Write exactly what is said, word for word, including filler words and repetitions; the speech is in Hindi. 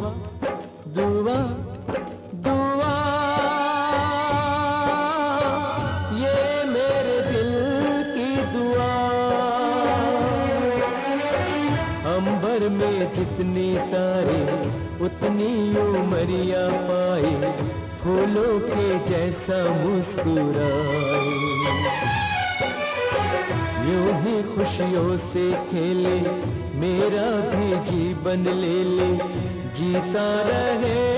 दुआ दुआ ये मेरे दिल की दुआ। अंबर में जितनी तारे उतनी उमरिया पाए, फूलों के जैसा मुस्कुराए। यूं ही खुशियों से खेले, मेरा भी जीवन ले ले, जीता रहे